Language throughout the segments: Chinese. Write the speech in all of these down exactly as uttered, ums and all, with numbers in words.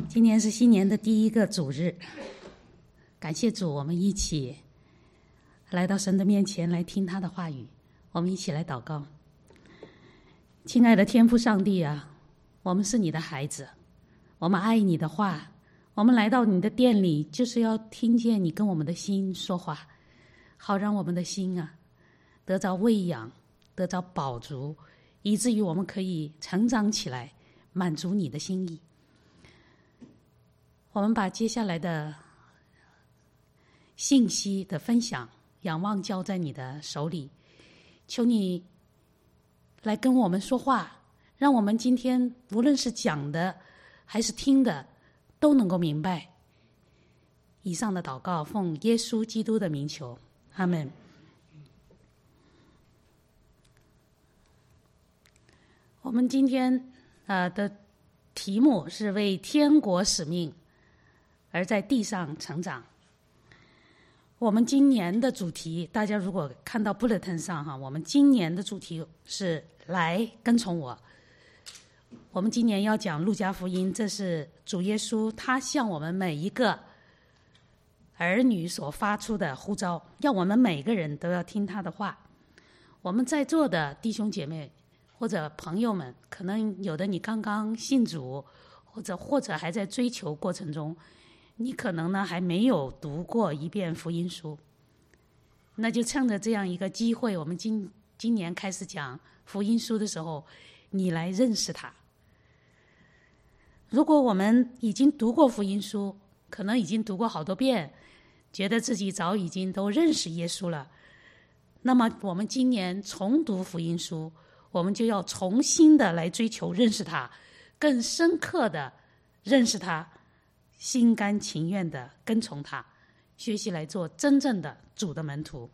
今年是新年的第一个主日，感谢主，我们一起来到神的面前来听他的话语。我们一起来祷告。亲爱的天父上帝啊，我们是你的孩子，我们爱你的话，我们来到你的殿里就是要听见你跟我们的心说话，好让我们的心啊得着喂养，得着饱足，以至于我们可以成长起来，满足你的心意。我们把接下来的信息的分享仰望交在你的手里，求你来跟我们说话，让我们今天无论是讲的还是听的都能够明白。以上的祷告奉耶稣基督的名求，阿们。我们今天呃的题目是为天国使命而在地上成长。我们今年的主题，大家如果看到 bulletin 上哈，我们今年的主题是来跟从我。我们今年要讲路加福音，这是主耶稣他向我们每一个儿女所发出的呼召，要我们每个人都要听他的话。我们在座的弟兄姐妹或者朋友们，可能有的你刚刚信主，或者或者还在追求过程中，你可能呢还没有读过一遍福音书，那就趁着这样一个机会，我们今今年开始讲福音书的时候，你来认识它。如果我们已经读过福音书，可能已经读过好多遍，觉得自己早已经都认识耶稣了，那么我们今年重读福音书，我们就要重新的来追求认识他，更深刻的认识他，心甘情愿的跟从他，学习来做真正的主的门徒。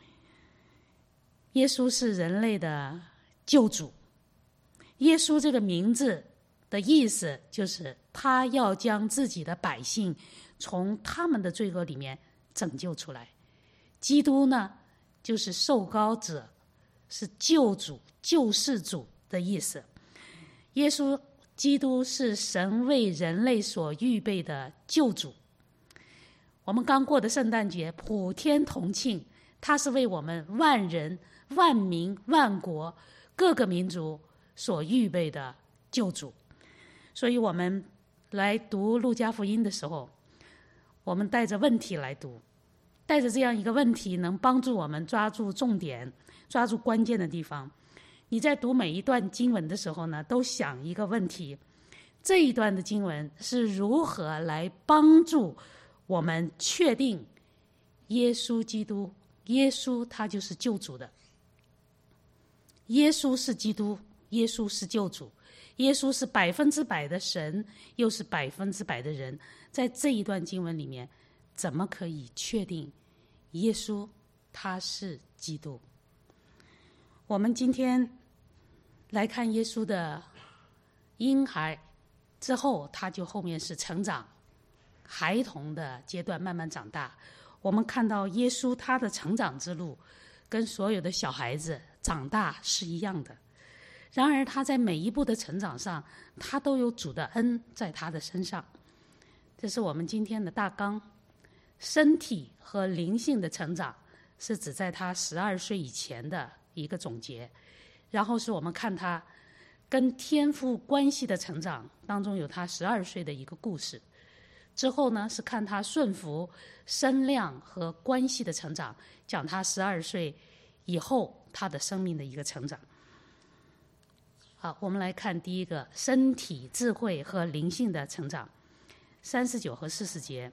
耶稣是人类的救主，耶稣这个名字的意思就是他要将自己的百姓从他们的罪恶里面拯救出来。基督呢，就是受膏者，是救主、救世主的意思。耶稣基督是神为人类所预备的救主。我们刚过的圣诞节普天同庆，他是为我们万人、万民、万国、各个民族所预备的救主。所以我们来读路加福音的时候，我们带着问题来读，带着这样一个问题能帮助我们抓住重点，抓住关键的地方。你在读每一段经文的时候呢，都想一个问题：这一段的经文是如何来帮助我们确定耶稣基督，耶稣他就是救主的。耶稣是基督，耶稣是救主，耶稣是百分之百的神，又是百分之百的人。在这一段经文里面，怎么可以确定耶稣他是基督？我们今天来看耶稣的婴孩之后，他就后面是成长，孩童的阶段慢慢长大。我们看到耶稣他的成长之路跟所有的小孩子长大是一样的，然而他在每一步的成长上，他都有主的恩在他的身上。这是我们今天的大纲。身体和灵性的成长是指在他十二岁以前的一个总结，然后是我们看他跟天父关系的成长当中有他十二岁的一个故事，之后呢是看他顺服身量和关系的成长，讲他十二岁以后他的生命的一个成长。好，我们来看第一个，身体、智慧和灵性的成长，三十九和四十节。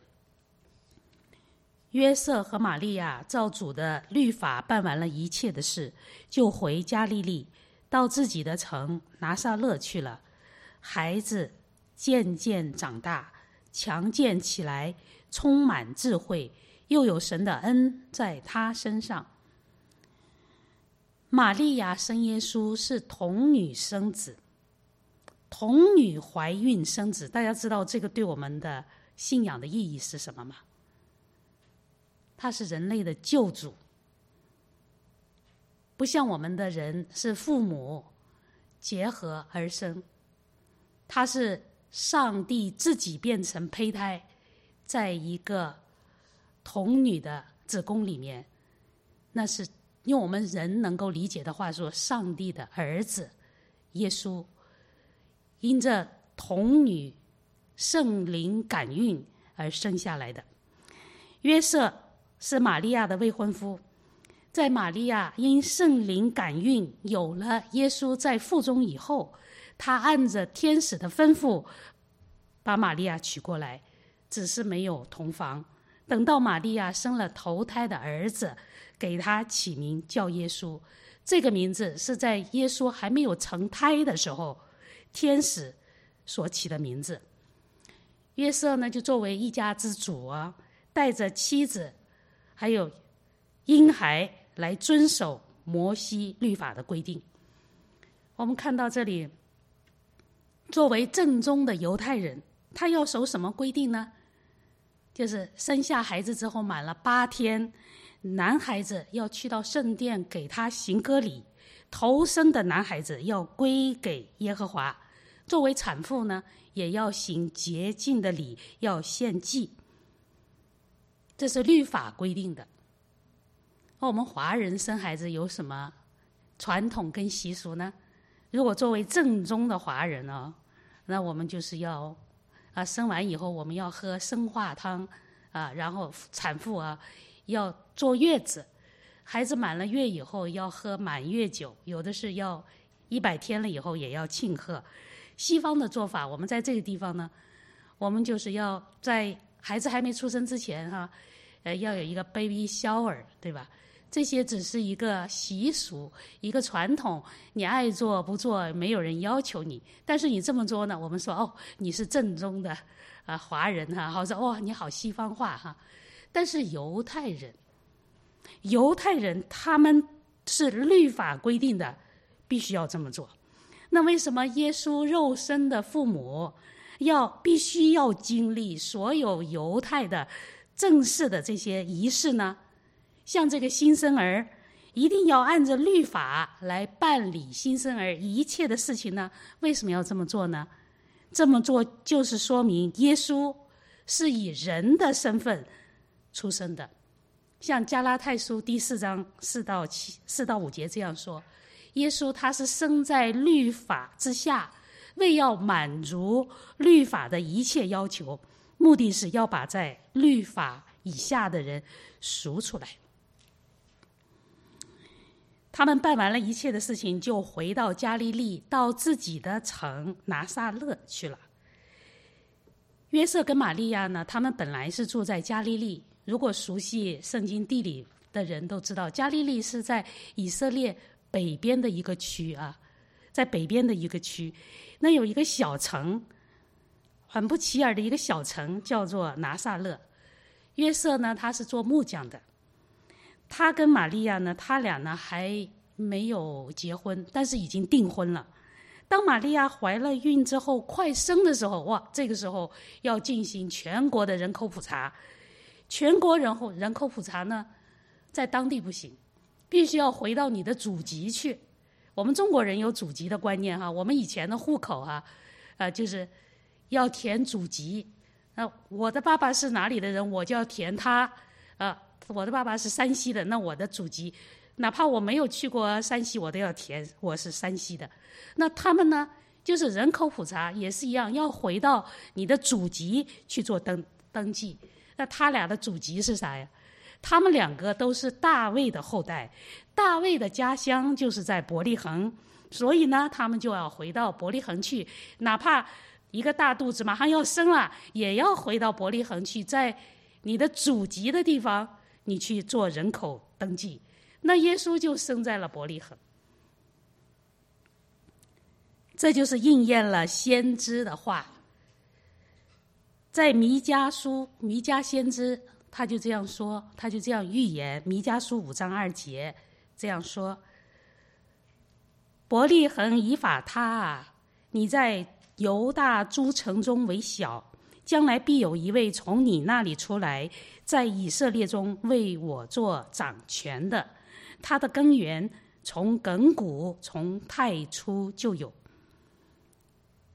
约瑟和玛利亚照主的律法办完了一切的事，就回加利利，到自己的城拿撒勒去了。孩子渐渐长大，强健起来，充满智慧，又有神的恩在他身上。玛利亚生耶稣是童女生子，童女怀孕生子，大家知道这个对我们的信仰的意义是什么吗？他是人类的救主，不像我们的人是父母结合而生，他是上帝自己变成胚胎，在一个童女的子宫里面，那是用我们人能够理解的话说，上帝的儿子耶稣因着童女圣灵感孕而生下来的。约瑟是玛利亚的未婚夫，在玛利亚因圣灵感孕有了耶稣在腹中以后，他按着天使的吩咐把玛利亚娶过来，只是没有同房。等到玛利亚生了头胎的儿子，给他起名叫耶稣。这个名字是在耶稣还没有成胎的时候，天使所起的名字。约瑟呢，就作为一家之主啊，带着妻子还有婴孩来遵守摩西律法的规定。我们看到这里，作为正宗的犹太人，他要守什么规定呢？就是生下孩子之后满了八天，男孩子要去到圣殿给他行割礼，头生的男孩子要归给耶和华。作为产妇呢，也要行洁净的礼，要献祭。这是律法规定的。我们华人生孩子有什么传统跟习俗呢？如果作为正宗的华人哦，那我们就是要啊，生完以后我们要喝生化汤啊，然后产妇啊要坐月子，孩子满了月以后要喝满月酒，有的是要一百天了以后也要庆贺。西方的做法，我们在这个地方呢，我们就是要在孩子还没出生之前哈、啊，呃，要有一个 baby shower， 对吧？这些只是一个习俗，一个传统，你爱做不做，没有人要求你。但是你这么做呢，我们说哦，你是正宗的啊华人哈，好说哦，你好西方化哈。但是犹太人，犹太人他们是律法规定的，必须要这么做。那为什么耶稣肉身的父母要必须要经历所有犹太的正式的这些仪式呢？像这个新生儿一定要按照律法来办理新生儿一切的事情呢？为什么要这么做呢？这么做就是说明耶稣是以人的身份出生的。像加拉太书第四章四到七四到五节这样说，耶稣他是生在律法之下，为要满足律法的一切要求，目的是要把在律法以下的人赎出来。他们办完了一切的事情，就回到加利利，到自己的城拿撒勒去了。约瑟跟玛利亚呢，他们本来是住在加利利。如果熟悉圣经地理的人都知道，加利利是在以色列北边的一个区啊，在北边的一个区，那有一个小城，很不起眼的一个小城，叫做拿撒勒。约瑟呢，他是做木匠的。他跟玛利亚呢，他俩呢还没有结婚，但是已经订婚了。当玛利亚怀了孕之后，快生的时候，哇，这个时候要进行全国的人口普查。全国人口人口普查呢，在当地不行，必须要回到你的祖籍去。我们中国人有祖籍的观念哈，我们以前的户口哈，呃，就是要填祖籍。那我的爸爸是哪里的人，我就要填他啊。我的爸爸是山西的，那我的祖籍，哪怕我没有去过山西，我都要填我是山西的。那他们呢，就是人口普查也是一样，要回到你的祖籍去做登登记。那他俩的祖籍是啥呀？他们两个都是大卫的后代，大卫的家乡就是在伯利恒，所以呢，他们就要回到伯利恒去，哪怕一个大肚子马上要生了，也要回到伯利恒去，在你的祖籍的地方你去做人口登记。那耶稣就生在了伯利恒，这就是应验了先知的话。在弥迦书，弥迦先知他就这样说，他就这样预言，弥迦书五章二节这样说：伯利恒以法他啊，你在犹大诸城中为小，将来必有一位从你那里出来，在以色列中为我做掌权的，他的根源从亘古从太初就有。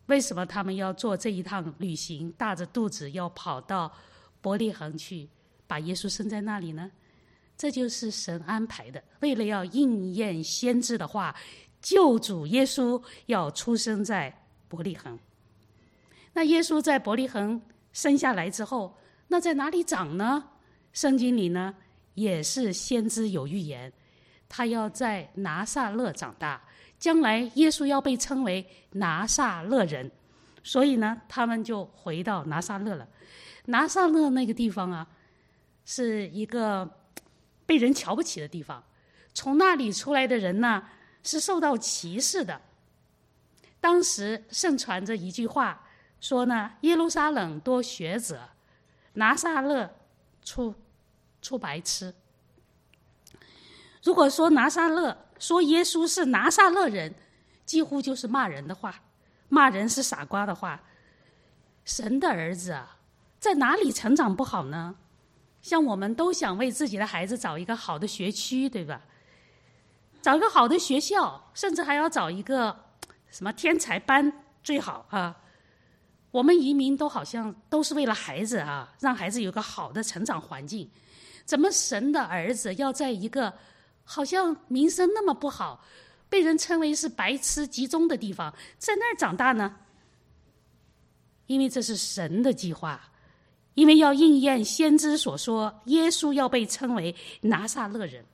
为什么他们要做这一趟旅行，大着肚子要跑到伯利恒去把耶稣生在那里呢？这就是神安排的，为了要应验先知的话，救主耶稣要出生在伯利恒。那耶稣在伯利恒生下来之后，那在哪里长呢？圣经里呢也是先知有预言，他要在拿撒勒长大，将来耶稣要被称为拿撒勒人，所以呢他们就回到拿撒勒了。拿撒勒那个地方啊，是一个被人瞧不起的地方，从那里出来的人呢是受到歧视的。当时盛传着一句话说呢，耶路撒冷多学者，拿撒勒出出白痴。如果说拿撒勒说耶稣是拿撒勒人，几乎就是骂人的话，骂人是傻瓜的话。神的儿子啊，在哪里成长不好呢？像我们都想为自己的孩子找一个好的学区，对吧？找一个好的学校，甚至还要找一个什么天才班最好啊。我们移民都好像都是为了孩子啊，让孩子有个好的成长环境。怎么神的儿子要在一个好像名声那么不好，被人称为是白痴集中的地方，在那儿长大呢？因为这是神的计划，因为要应验先知所说，耶稣要被称为拿撒勒人。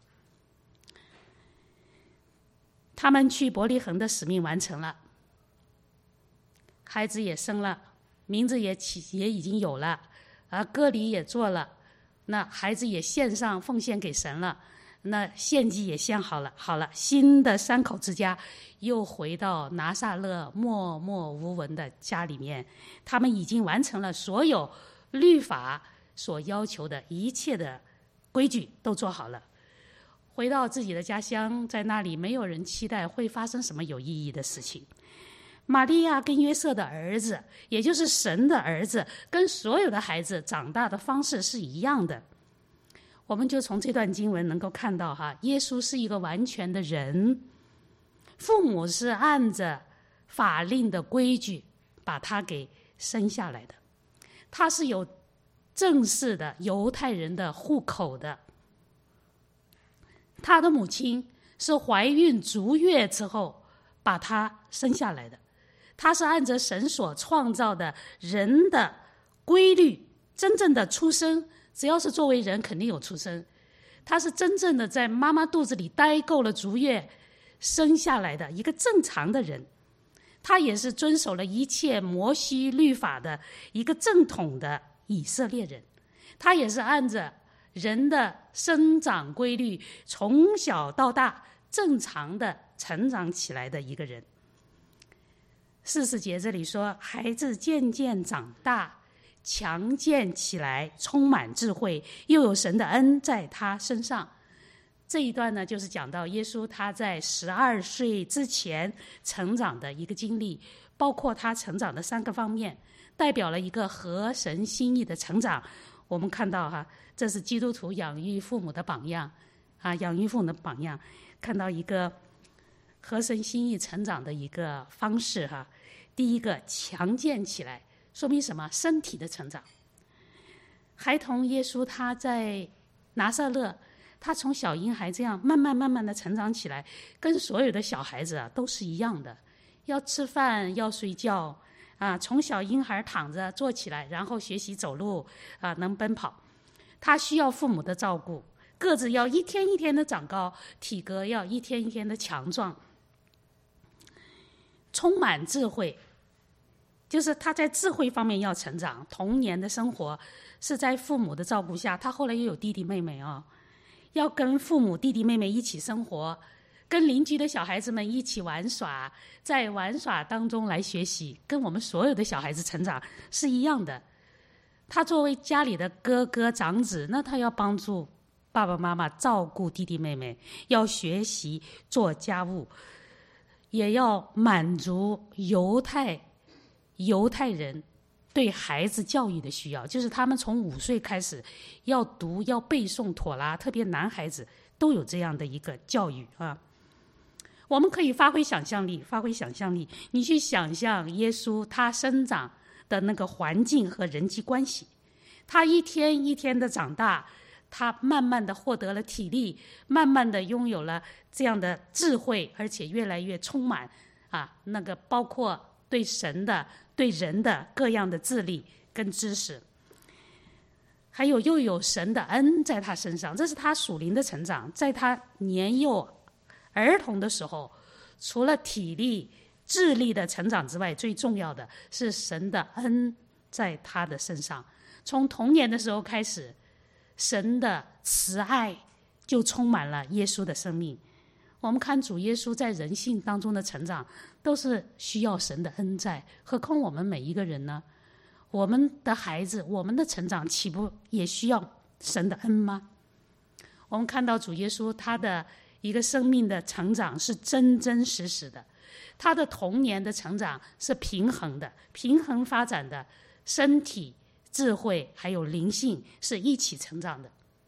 他们去伯利恒的使命完成了，孩子也生了，名字也起也已经有了，啊，割礼也做了，那孩子也献上奉献给神了，那献祭也献好了，好了，新的三口之家又回到拿撒勒默默无闻的家里面，他们已经完成了所有律法所要求的一切的规矩都做好了。回到自己的家乡，在那里没有人期待会发生什么有意义的事情。玛利亚跟约瑟的儿子，也就是神的儿子，跟所有的孩子长大的方式是一样的。我们就从这段经文能够看到哈，耶稣是一个完全的人，父母是按着法令的规矩把他给生下来的，他是有正式的犹太人的户口的，他的母亲是怀孕足月之后把他生下来的，他是按着神所创造的人的规律，真正的出生，只要是作为人肯定有出生，他是真正的在妈妈肚子里待够了足月生下来的一个正常的人，他也是遵守了一切摩西律法的一个正统的以色列人，他也是按着人的生长规律从小到大正常的成长起来的一个人。四十节这里说，孩子渐渐长大，强健起来，充满智慧，又有神的恩在他身上。这一段呢，就是讲到耶稣他在十二岁之前成长的一个经历，包括他成长的三个方面，代表了一个合神心意的成长。我们看到哈，这是基督徒养育父母的榜样啊，养育父母的榜样，看到一个合神心意成长的一个方式哈。第一个，强健起来，说明什么？身体的成长。孩童耶稣他在拿撒勒，他从小婴孩这样慢慢慢慢的成长起来，跟所有的小孩子啊都是一样的，要吃饭，要睡觉啊，从小婴孩躺着坐起来，然后学习走路啊，能奔跑。他需要父母的照顾，个子要一天一天的长高，体格要一天一天的强壮，充满智慧，就是他在智慧方面要成长。童年的生活是在父母的照顾下，他后来又有弟弟妹妹哦，要跟父母弟弟妹妹一起生活，跟邻居的小孩子们一起玩耍，在玩耍当中来学习，跟我们所有的小孩子成长是一样的。他作为家里的哥哥长子，那他要帮助爸爸妈妈照顾弟弟妹妹，要学习做家务，也要满足犹太犹太人对孩子教育的需要，就是他们从五岁开始要读要背诵妥拉，特别男孩子都有这样的一个教育啊。 我们可以发挥想象力，发挥想象力，你去想象耶稣他生长的那个环境和人际关系，他一天一天的长大，他慢慢的获得了体力，慢慢的拥有了这样的智慧，而且越来越充满啊，那个包括对神的、对人的各样的智力跟知识，还有又有神的恩在他身上，这是他属灵的成长。在他年幼儿童的时候，除了体力、智力的成长之外，最重要的是神的恩在他的身上。从童年的时候开始，神的慈爱就充满了耶稣的生命。我们看主耶稣在人性当中的成长，都是需要神的恩在，何况我们每一个人呢？我们的孩子，我们的成长岂不也需要神的恩吗？我们看到主耶稣他的一个生命的成长是真真实实的，他的童年的成长是平衡的，平衡发展的，身体、智慧还有灵性是一起成长的。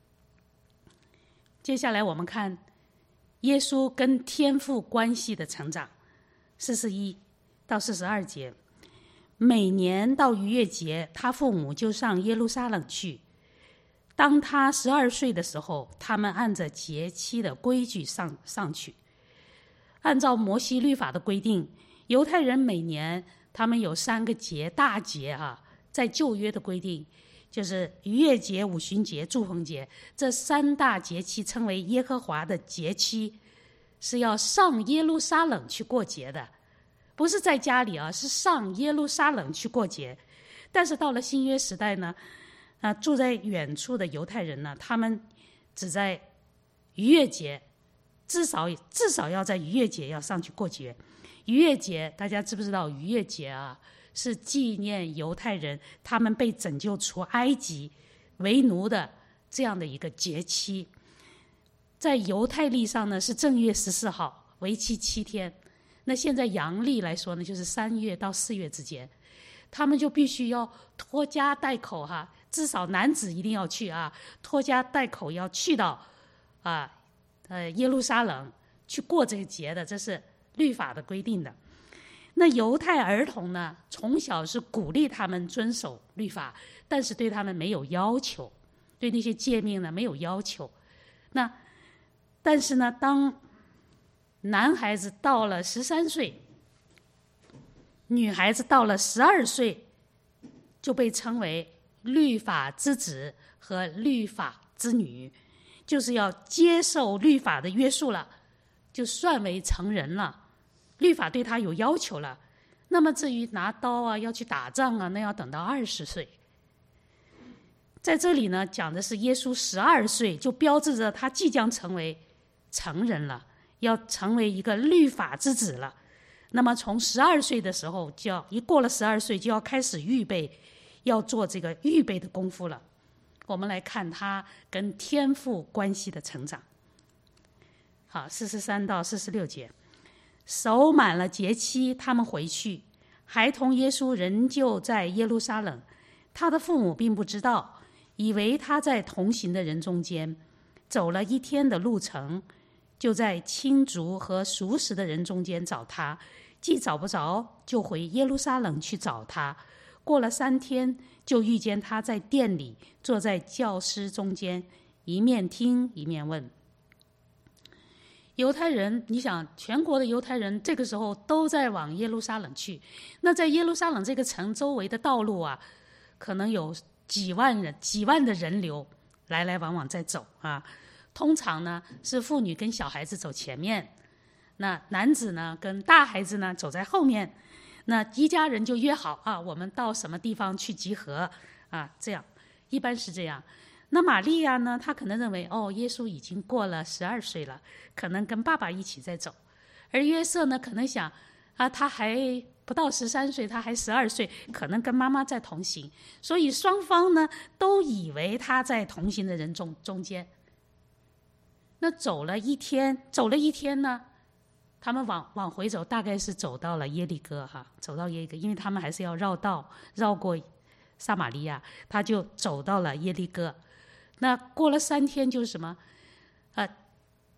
接下来我们看耶稣跟天父关系的成长，四十一到四十二节。每年到逾越节，他父母就上耶路撒冷去。当他十二岁的时候，他们按着节期的规矩上上去。按照摩西律法的规定，犹太人每年他们有三个节，大节啊，在旧约的规定就是逾越节、五旬节、祝棚节，这三大节期称为耶和华的节期，是要上耶路撒冷去过节的，不是在家里啊，是上耶路撒冷去过节。但是到了新约时代呢，啊，住在远处的犹太人呢，他们只在逾越节，至少至少要在逾越节要上去过节。逾越节大家知不知道？逾越节啊，是纪念犹太人他们被拯救出埃及为奴的这样的一个节期。在犹太历上呢，是正月十四号，为期七天。那现在阳历来说呢，就是三月到四月之间，他们就必须要拖家带口哈，至少男子一定要去啊，拖家带口要去到啊呃耶路撒冷去过这个节的，这是律法的规定的。那犹太儿童呢，从小是鼓励他们遵守律法，但是对他们没有要求，对那些诫命呢没有要求。那但是呢，当男孩子到了十三岁，女孩子到了十二岁，就被称为律法之子和律法之女，就是要接受律法的约束了，就算为成人了。律法对他有要求了。那么至于拿刀啊，要去打仗啊，那要等到二十岁。在这里呢，讲的是耶稣十二岁，就标志着他即将成为成人了，要成为一个律法之子了。那么从十二岁的时候，就要一过了十二岁，就要开始预备，要做这个预备的功夫了。我们来看他跟天父关系的成长。好，四十三到四十六节。守满了节期，他们回去，孩童耶稣仍旧在耶路撒冷。他的父母并不知道，以为他在同行的人中间。走了一天的路程，就在亲族和熟识的人中间找他，既找不着，就回耶路撒冷去找他。过了三天，就遇见他在店里，坐在教师中间，一面听一面问。犹太人，你想全国的犹太人这个时候都在往耶路撒冷去，那在耶路撒冷这个城周围的道路啊，可能有几万人几万的人流来来往往在走啊。通常呢是妇女跟小孩子走前面，那男子呢跟大孩子呢走在后面。那一家人就约好啊，我们到什么地方去集合啊，这样一般是这样。那玛利亚呢，她可能认为哦，耶稣已经过了十二岁了，可能跟爸爸一起在走。而约瑟呢，可能想啊，他还不到十三岁，他还十二岁，可能跟妈妈在同行。所以双方呢都以为他在同行的人中中间。那走了一天，走了一天呢，他们往往回走，大概是走到了耶利哥哈，走到耶利哥，因为他们还是要绕道，绕过撒玛利亚，他就走到了耶利哥。那过了三天就是什么？呃，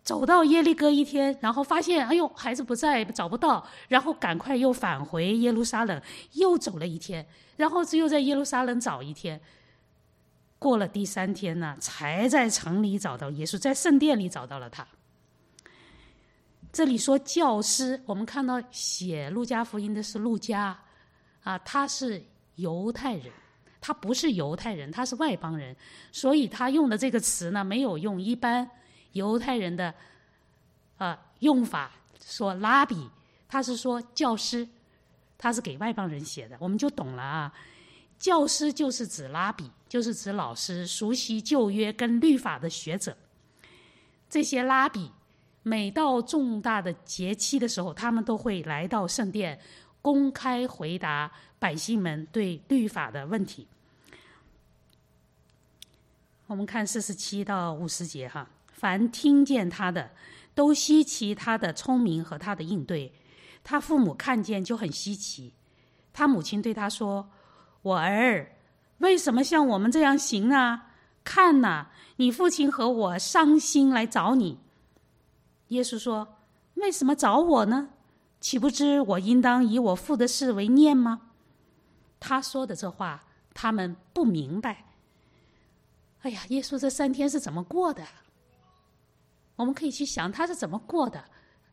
走到耶利哥一天，然后发现哎呦孩子不在，找不到，然后赶快又返回耶路撒冷，又走了一天，然后又在耶路撒冷找一天，过了第三天呢，才在城里找到耶稣，在圣殿里找到了他。这里说教师，我们看到写路加福音的是路加啊，他是犹太人，他不是犹太人，他是外邦人，所以他用的这个词呢，没有用一般犹太人的呃用法说拉比，他是说教师，他是给外邦人写的，我们就懂了啊。教师就是指拉比，就是指老师，熟悉旧约跟律法的学者。这些拉比每到重大的节期的时候，他们都会来到圣殿，公开回答百姓们对律法的问题。我们看四十七到五十节哈，凡听见他的，都稀奇他的聪明和他的应对。他父母看见就很稀奇。他母亲对他说：“我儿，为什么像我们这样行呢？看哪，你父亲和我伤心来找你。”耶稣说：“为什么找我呢？岂不知我应当以我父的事为念吗？”他说的这话，他们不明白。哎呀，耶稣这三天是怎么过的？我们可以去想他是怎么过的。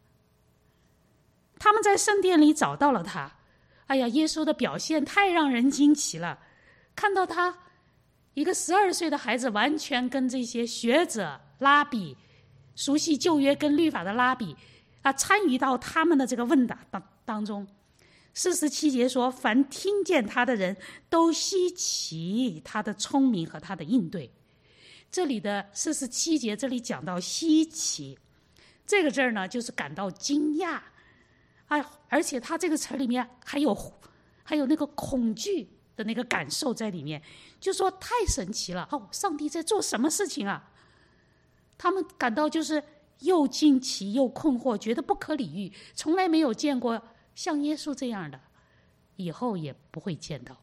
他们在圣殿里找到了他。哎呀，耶稣的表现太让人惊奇了。看到他一个十二岁的孩子，完全跟这些学者拉比，熟悉旧约跟律法的拉比啊，参与到他们的这个问答当当中。四十七节说，凡听见他的人都稀奇他的聪明和他的应对。这里的四十七节这里讲到稀奇，这个字儿呢，就是感到惊讶啊，而且他这个词里面还有还有那个恐惧的那个感受在里面，就说太神奇了哦，上帝在做什么事情啊？他们感到就是又惊奇又困惑，觉得不可理喻，从来没有见过像耶稣这样的，以后也不会见到。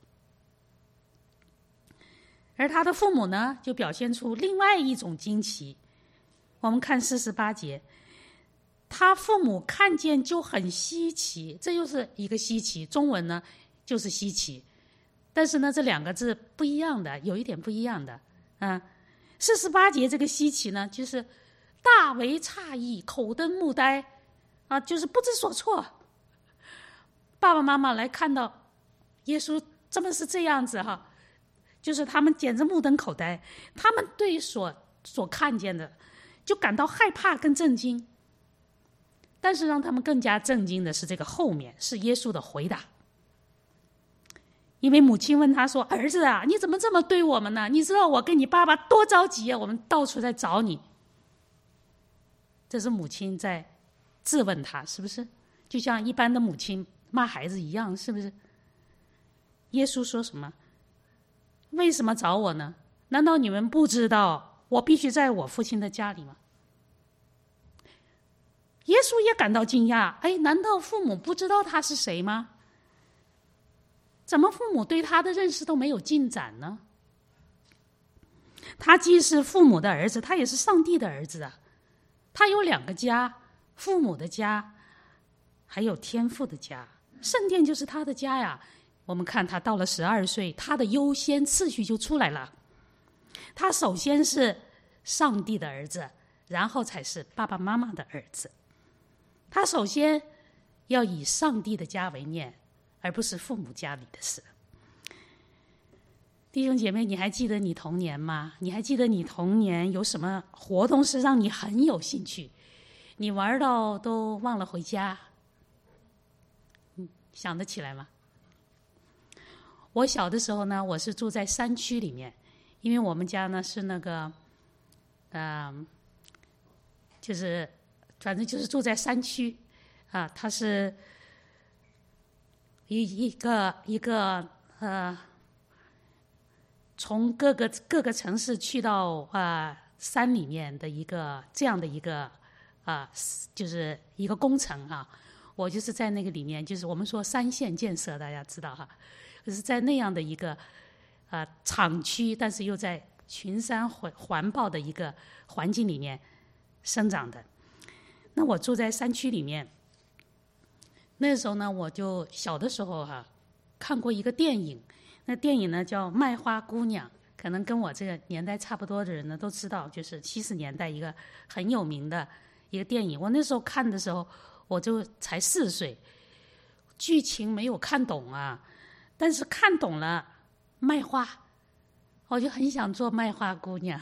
而他的父母呢，就表现出另外一种惊奇。我们看四十八节，他父母看见就很稀奇，这又是一个稀奇，中文呢就是稀奇，但是呢这两个字不一样的，有一点不一样的啊。四十八节这个稀奇呢，就是大为诧异，口瞪目呆啊，就是不知所措。爸爸妈妈来看到耶稣这么是这样子哈，就是他们简直目瞪口呆，他们对所所看见的就感到害怕跟震惊。但是让他们更加震惊的是这个后面，是耶稣的回答。因为母亲问他说：“儿子啊，你怎么这么对我们呢？你知道我跟你爸爸多着急啊，我们到处在找你。”这是母亲在质问他，是不是？就像一般的母亲骂孩子一样，是不是？耶稣说什么？为什么找我呢？难道你们不知道我必须在我父亲的家里吗？耶稣也感到惊讶，哎，难道父母不知道他是谁吗？怎么父母对他的认识都没有进展呢？他既是父母的儿子，他也是上帝的儿子啊。他有两个家，父母的家，还有天父的家。圣殿就是他的家呀。我们看他到了十二岁，他的优先次序就出来了。他首先是上帝的儿子，然后才是爸爸妈妈的儿子。他首先要以上帝的家为念，而不是父母家里的事。弟兄姐妹，你还记得你童年吗？你还记得你童年有什么活动是让你很有兴趣，你玩到都忘了回家？嗯，想得起来吗？我小的时候呢，我是住在山区里面，因为我们家呢是那个，呃，就是反正就是住在山区，啊，它是一一个一个呃，从各个各个城市去到啊、呃、山里面的一个这样的一个啊、呃，就是一个工程啊。我就是在那个里面，就是我们说三线建设，大家知道哈。就是在那样的一个呃厂区，但是又在群山环环抱的一个环境里面生长的。 那我住在山区里面，那时候呢，我就小的时候哈、啊，看过一个电影，那电影呢叫《卖花姑娘》，可能跟我这个年代差不多的人呢都知道，就是七十年代一个很有名的一个电影。我那时候看的时候，我就才四岁，剧情没有看懂啊，但是看懂了卖花，我就很想做卖花姑娘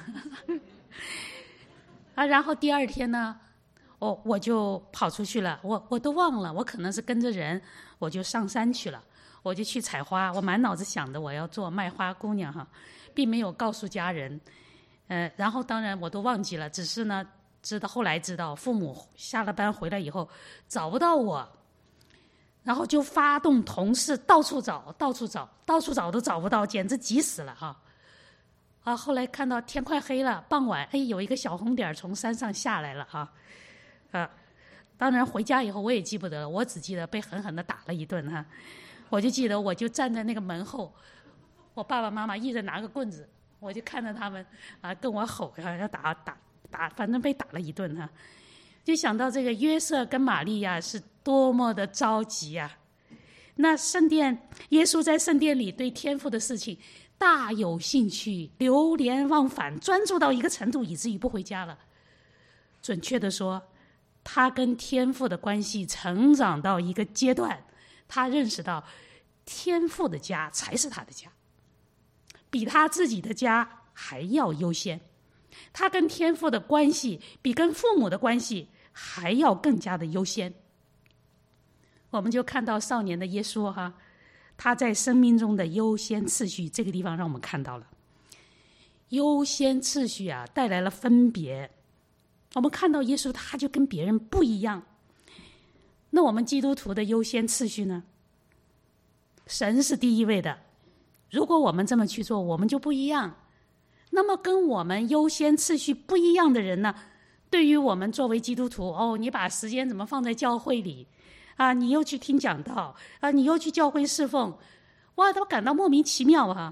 啊。然后第二天呢，我我就跑出去了，我我都忘了，我可能是跟着人，我就上山去了，我就去采花，我满脑子想的我要做卖花姑娘哈，并没有告诉家人，呃，然后当然我都忘记了，只是呢，知道后来知道父母下了班回来以后找不到我，然后就发动同事到处找，到处找，到处找都找不到，简直急死了哈。啊，后来看到天快黑了，傍晚，哎，有一个小红点从山上下来了啊，啊，当然回家以后我也记不得了，我只记得被狠狠地打了一顿哈。我就记得我就站在那个门后，我爸爸妈妈一人拿个棍子，我就看着他们啊跟我吼啊，要打打打，反正被打了一顿哈。就想到这个约瑟跟玛利亚是多么的着急啊！那圣殿，耶稣在圣殿里对天父的事情大有兴趣，流连忘返，专注到一个程度，以至于不回家了。准确的说，他跟天父的关系成长到一个阶段，他认识到天父的家才是他的家，比他自己的家还要优先。他跟天父的关系比跟父母的关系还要更加的优先。我们就看到少年的耶稣哈，他在生命中的优先次序，这个地方让我们看到了优先次序啊，带来了分别。我们看到耶稣他就跟别人不一样。那我们基督徒的优先次序呢？神是第一位的，如果我们这么去做，我们就不一样。那么跟我们优先次序不一样的人呢，对于我们作为基督徒，哦，你把时间怎么放在教会里啊？你又去听讲道啊？你又去教会侍奉，哇，都感到莫名其妙啊。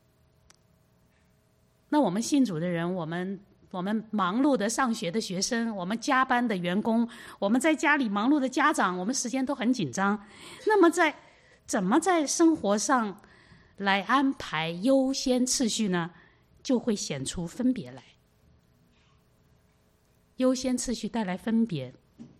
那我们信主的人，我们我们忙碌的上学的学生，我们加班的员工，我们在家里忙碌的家长，我们时间都很紧张。那么在怎么在生活上来安排优先次序呢？就会显出分别来。优先次序带来分别，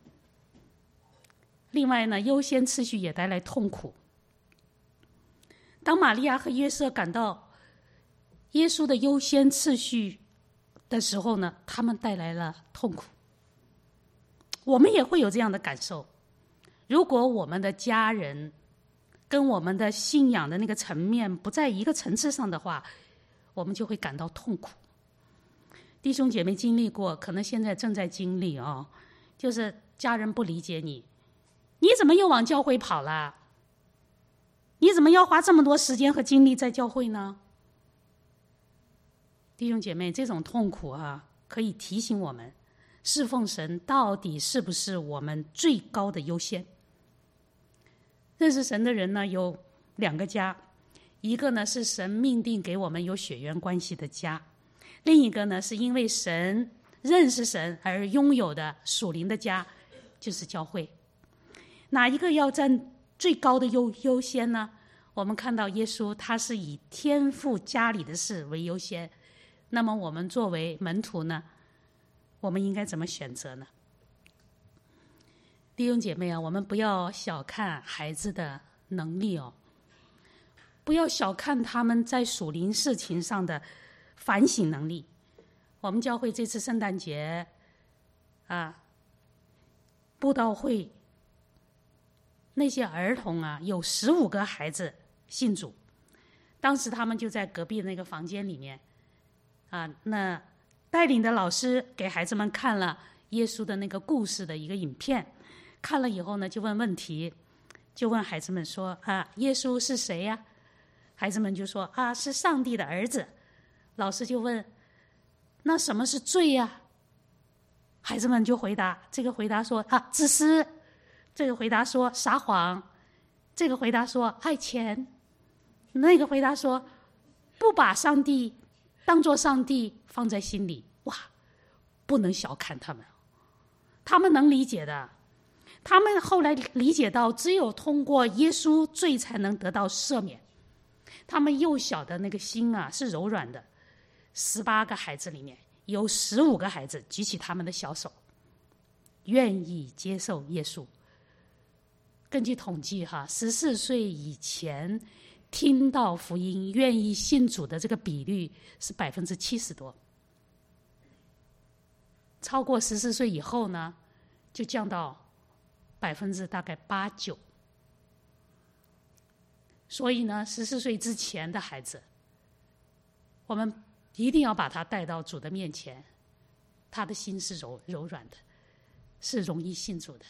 另外呢，优先次序也带来痛苦。当玛利亚和约瑟感到耶稣的优先次序的时候呢，他们带来了痛苦。我们也会有这样的感受，如果我们的家人跟我们的信仰的那个层面不在一个层次上的话，我们就会感到痛苦。弟兄姐妹经历过，可能现在正在经历哦，就是家人不理解你，你怎么又往教会跑了？你怎么要花这么多时间和精力在教会呢？弟兄姐妹，这种痛苦啊，可以提醒我们，侍奉神到底是不是我们最高的优先？认识神的人呢，有两个家，一个呢是神命定给我们有血缘关系的家，另一个呢是因为神认识神而拥有的属灵的家，就是教会。哪一个要占最高的优优先呢？我们看到耶稣他是以天父家里的事为优先，那么我们作为门徒呢，我们应该怎么选择呢？弟兄姐妹啊，我们不要小看孩子的能力哦，不要小看他们在属灵事情上的反省能力。我们教会这次圣诞节啊，布道会，那些儿童啊，有十五个孩子信主，当时他们就在隔壁那个房间里面啊，那带领的老师给孩子们看了耶稣的那个故事的一个影片，看了以后呢，就问问题，就问孩子们说啊，耶稣是谁呀？孩子们就说啊，是上帝的儿子。老师就问，那什么是罪呀？孩子们就回答，这个回答说啊，自私；这个回答说撒谎；这个回答说爱钱；那个回答说不把上帝当作上帝放在心里。哇，不能小看他们。 他们能理解的。他们后来理解到，只有通过耶稣，罪才能得到赦免。他们幼小的那个心啊，是柔软的。十八个孩子里面有十五个孩子举起他们的小手，愿意接受耶稣。根据统计哈，十四岁以前听到福音、愿意信主的这个比率是百分之七十多。超过十四岁以后呢，就降到百分之大概八九。所以呢，十四岁之前的孩子，我们一定要把他带到主的面前，他的心是柔柔软的，是容易信主的。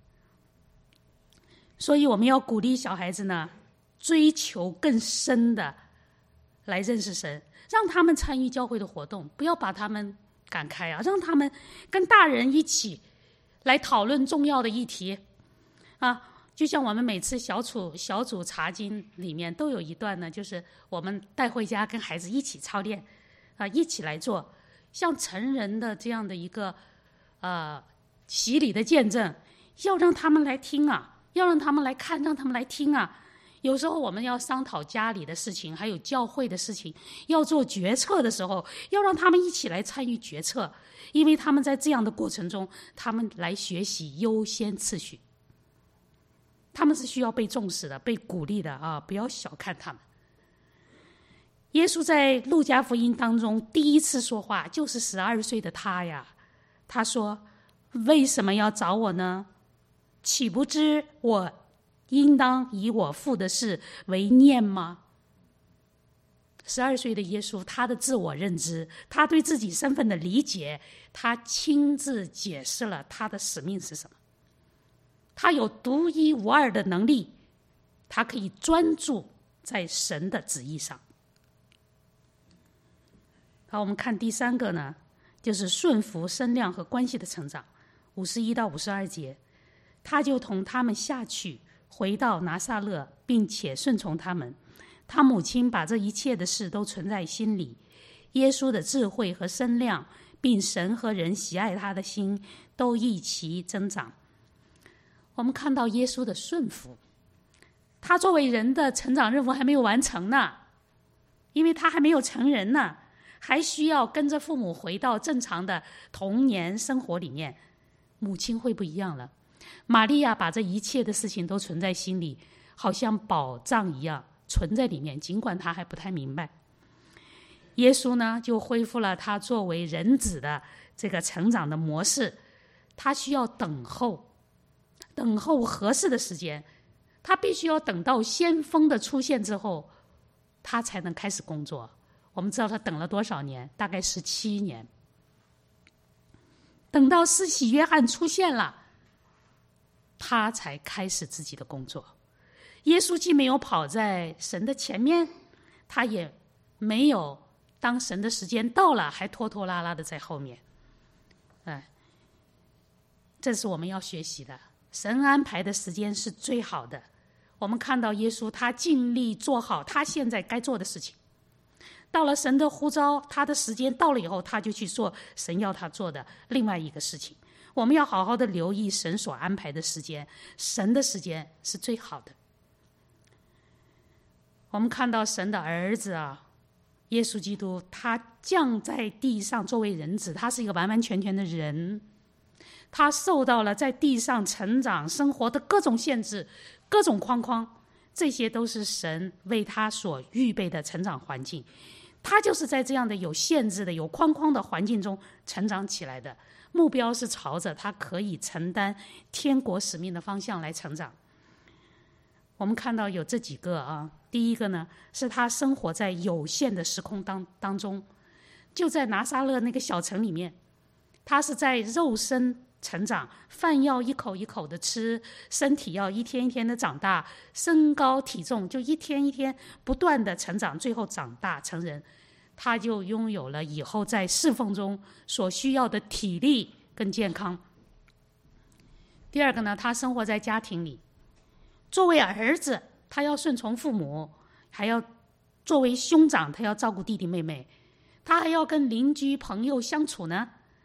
所以我们要鼓励小孩子呢，追求更深的来认识神，让他们参与教会的活动，不要把他们赶开啊，让他们跟大人一起来讨论重要的议题啊。就像我们每次小组小组查经里面都有一段呢，就是我们带回家跟孩子一起操练啊，一起来做，像成人的这样的一个呃洗礼的见证，要让他们来听啊，要让他们来看，让他们来听啊。有时候我们要商讨家里的事情，还有教会的事情，要做决策的时候，要让他们一起来参与决策，因为他们在这样的过程中，他们来学习优先次序，他们是需要被重视的，被鼓励的啊！不要小看他们。耶稣在路加福音当中第一次说话，就是十二岁的他呀。他说：“为什么要找我呢？岂不知我应当以我父的事为念吗？”十二岁的耶稣，他的自我认知，他对自己身份的理解，他亲自解释了他的使命是什么。他有独一无二的能力，他可以专注在神的旨意上。好，我们看第三个呢，就是顺服、身量和关系的成长。五十一到五十二节，他就同他们下去，回到拿撒勒，并且顺从他们。他母亲把这一切的事都存在心里。耶稣的智慧和身量，并神和人喜爱他的心，都一齐增长。我们看到耶稣的顺服，他作为人的成长任务还没有完成呢，因为他还没有成人呢，还需要跟着父母回到正常的童年生活里面。母亲会不一样了，玛利亚把这一切的事情都存在心里，好像宝藏一样存在里面，尽管他还不太明白。耶稣呢，就恢复了他作为人子的这个成长的模式，他需要等候等候合适的时间，他必须要等到先锋的出现之后，他才能开始工作。我们知道他等了多少年，大概十七年。等到施洗约翰出现了，他才开始自己的工作。耶稣既没有跑在神的前面，他也没有当神的时间到了还拖拖拉拉的在后面。哎，这是我们要学习的。神安排的时间是最好的。我们看到耶稣，他尽力做好他现在该做的事情。到了神的呼召，他的时间到了以后，他就去做神要他做的另外一个事情。我们要好好的留意神所安排的时间，神的时间是最好的。我们看到神的儿子啊，耶稣基督，他降在地上作为人子，他是一个完完全全的人。他受到了在地上成长生活的各种限制，各种框框，这些都是神为他所预备的成长环境。他就是在这样的有限制的有框框的环境中成长起来的，目标是朝着他可以承担天国使命的方向来成长。我们看到有这几个啊，第一个呢，是他生活在有限的时空当当中，就在拿撒勒那个小城里面，他是在肉身成长，饭要一口一口的吃，身体要一天一天的长大，身高体重就一天一天不断的成长，最后长大成人，他就拥有了以后在侍奉中所需要的体力跟健康。第二个呢，他生活在家庭里，作为儿子，他要顺从父母，还要作为兄长，他要照顾弟弟妹妹，他还要跟邻居朋友相处呢。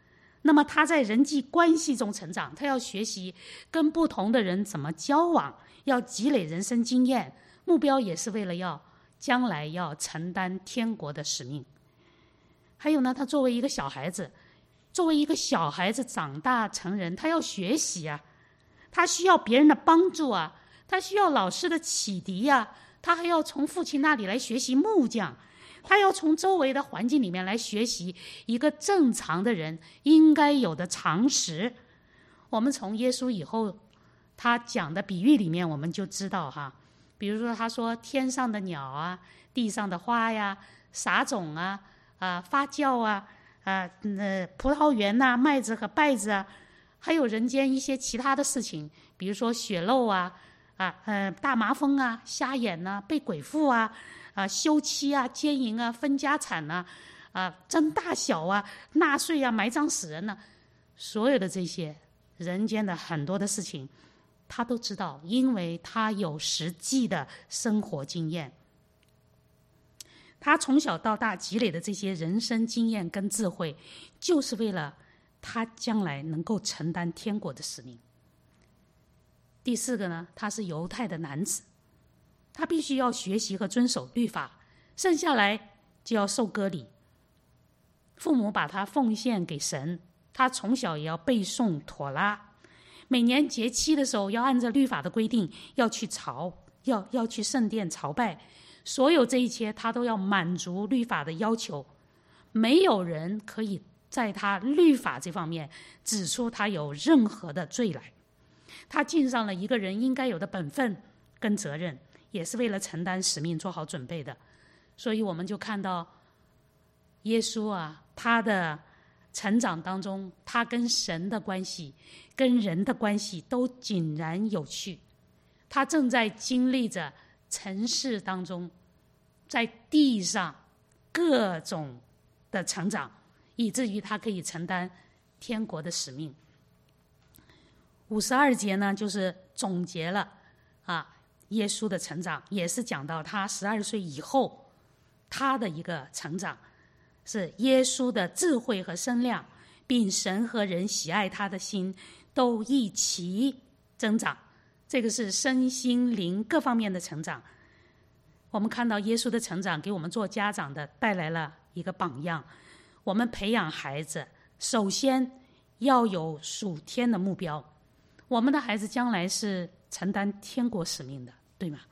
那么他在人际关系中成长，他要学习跟不同的人怎么交往，要积累人生经验，目标也是为了要将来要承担天国的使命。还有呢，他作为一个小孩子，作为一个小孩子长大成人，他要学习啊，他需要别人的帮助啊，他需要老师的启迪啊，他还要从父亲那里来学习木匠，他要从周围的环境里面来学习一个正常的人应该有的常识。我们从耶稣以后他讲的比喻里面我们就知道哈，比如说他说天上的鸟啊，地上的花呀，撒种啊，啊发酵啊，啊呃葡萄园呐、啊，麦子和稗子啊，还有人间一些其他的事情，比如说血漏啊，啊呃大麻风啊，瞎眼呐、啊，被鬼附啊，啊休妻啊，奸淫啊，分家产呐、啊，啊争大小啊，纳税啊，埋葬死人呐、啊，所有的这些人间的很多的事情他都知道，因为他有实际的生活经验。他从小到大积累的这些人生经验跟智慧，就是为了他将来能够承担天国的使命。第四个呢，他是犹太的男子，他必须要学习和遵守律法，剩下来就要受割礼。父母把他奉献给神，他从小也要背诵妥拉，每年节期的时候要按照律法的规定要去朝要要去圣殿朝拜，所有这一切他都要满足律法的要求，没有人可以在他律法这方面指出他有任何的罪来。他尽上了一个人应该有的本分跟责任，也是为了承担使命做好准备的。所以我们就看到耶稣啊，他的成长当中，他跟神的关系跟人的关系都井然有序。他正在经历着尘世当中在地上各种的成长，以至于他可以承担天国的使命。五十二节呢，就是总结了啊耶稣的成长，也是讲到他十二岁以后他的一个成长，是耶稣的智慧和身量，并神和人喜爱他的心都一起增长。这个是身心灵各方面的成长。我们看到耶稣的成长给我们做家长的带来了一个榜样。我们培养孩子首先要有属天的目标，我们的孩子将来是承担天国使命的，对吗？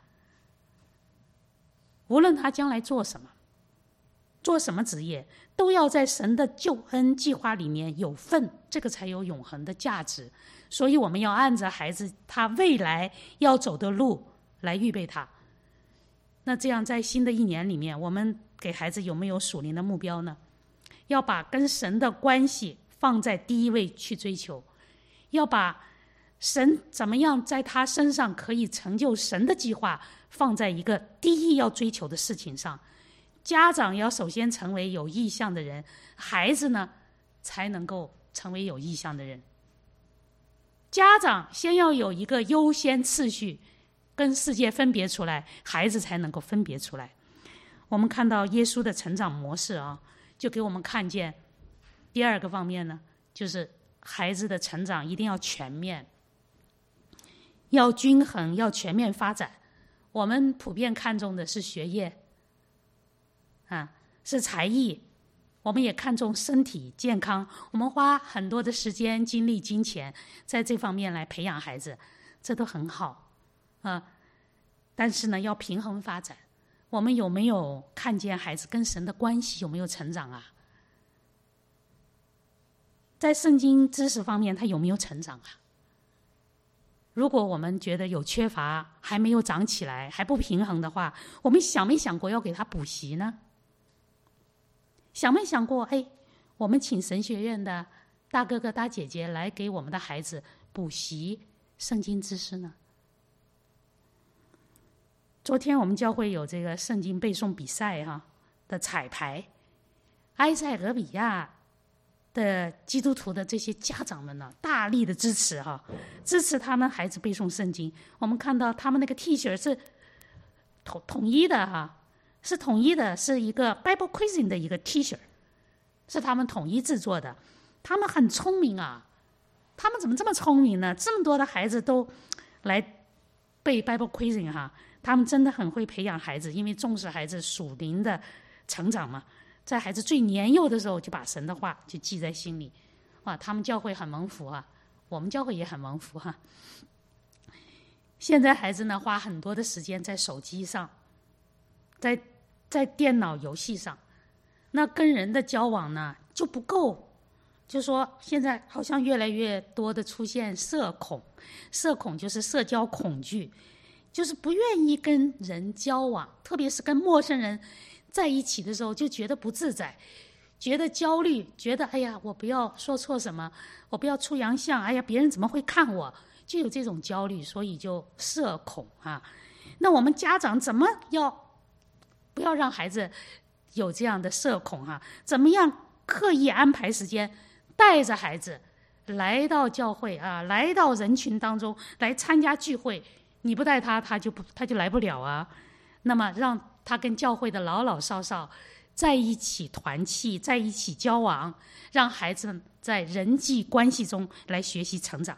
无论他将来做什么做什么职业，都要在神的救恩计划里面有份，这个才有永恒的价值。所以我们要按着孩子他未来要走的路来预备他。那这样在新的一年里面，我们给孩子有没有属灵的目标呢？要把跟神的关系放在第一位去追求，要把神怎么样在他身上可以成就神的计划放在一个第一要追求的事情上。家长要首先成为有意向的人，孩子呢才能够成为有意向的人。家长先要有一个优先次序，跟世界分别出来，孩子才能够分别出来。我们看到耶稣的成长模式啊，就给我们看见第二个方面呢，就是孩子的成长一定要全面，要均衡，要全面发展。我们普遍看重的是学业啊，是才艺，我们也看重身体健康，我们花很多的时间精力金钱在这方面来培养孩子，这都很好啊。但是呢，要平衡发展。我们有没有看见孩子跟神的关系有没有成长啊？在圣经知识方面他有没有成长啊？如果我们觉得有缺乏，还没有长起来，还不平衡的话，我们想没想过要给他补习呢？想没想过，哎，我们请神学院的大哥哥大姐姐来给我们的孩子补习圣经知识呢？昨天我们教会有这个圣经背诵比赛哈、啊、的彩排，埃塞俄比亚的基督徒的这些家长们呢，大力的支持哈、啊，支持他们孩子背诵圣经。我们看到他们那个 T 恤是统统一的哈、啊，是统一的，是一个 Bible Quizzing 的一个 T 恤，是他们统一制作的。 他们很聪明啊，他们怎么这么聪明呢？这么多的孩子都来背 Bible Quizzing 哈，他们真的很会培养孩子，因为重视孩子属灵的成长嘛，在孩子最年幼的时候就把神的话就记在心里，哇，他们教会很蒙福啊，我们教会也很蒙福哈。现在孩子呢，花很多的时间在手机上，在在电脑游戏上，那跟人的交往呢就不够。就说现在好像越来越多的出现社恐，社恐就是社交恐惧，就是不愿意跟人交往，特别是跟陌生人在一起的时候就觉得不自在，觉得焦虑，觉得哎呀我不要说错什么，我不要出洋相，哎呀别人怎么会看我，就有这种焦虑，所以就社恐啊。那我们家长怎么要不要让孩子有这样的社恐啊？怎么样刻意安排时间带着孩子来到教会啊，来到人群当中来参加聚会，你不带他他就不他就来不了啊。那么让他跟教会的老老少少在一起团契，在一起交往，让孩子们在人际关系中来学习成长。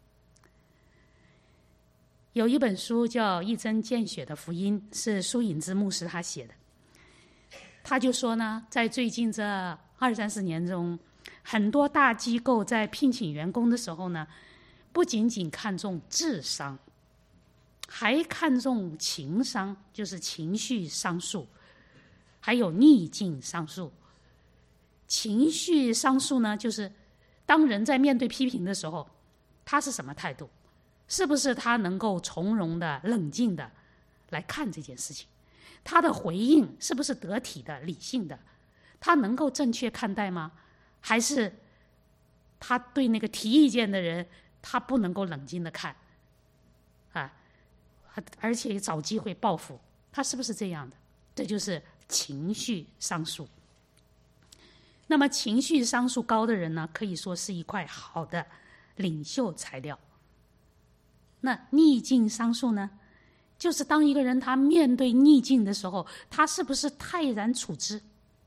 有一本书叫《一针见血的福音》，是苏引之牧师他写的。他就说呢，在最近这二三十年中，很多大机构在聘请员工的时候呢，不仅仅看重智商，还看重情商，就是情绪商数，还有逆境商数。情绪商数呢，就是当人在面对批评的时候，他是什么态度？是不是他能够从容的、冷静的来看这件事情？他的回应是不是得体的、理性的？他能够正确看待吗？还是他对那个提意见的人，他不能够冷静的看啊，而且找机会报复，他是不是这样的？这就是情绪商数。那么情绪商数高的人呢，可以说是一块好的领袖材料。那逆境商数呢，就是当一个人他面对逆境的时候，他是不是泰然处之？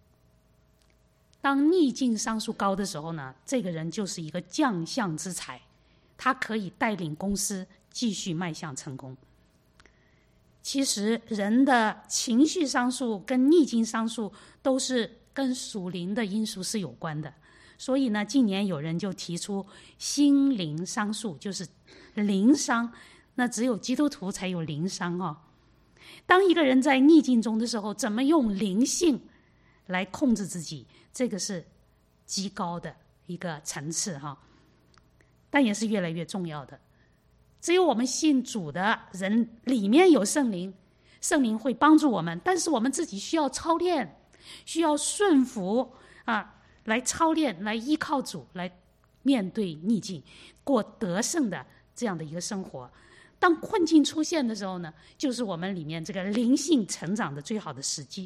当逆境商数高的时候呢，这个人就是一个将相之才，他可以带领公司继续迈向成功。其实人的情绪商数跟逆境商数都是跟属灵的因素是有关的，所以呢，近年有人就提出心灵商数，就是灵商，那只有基督徒才有灵商哦。当一个人在逆境中的时候，怎么用灵性来控制自己，这个是极高的一个层次哈，但也是越来越重要的。只有我们信主的人里面有圣灵，圣灵会帮助我们，但是我们自己需要操练，需要顺服啊，来操练，来依靠主，来面对逆境，过得胜的这样的一个生活。当困境出现的时候呢，就是我们里面这个灵性成长的最好的时机。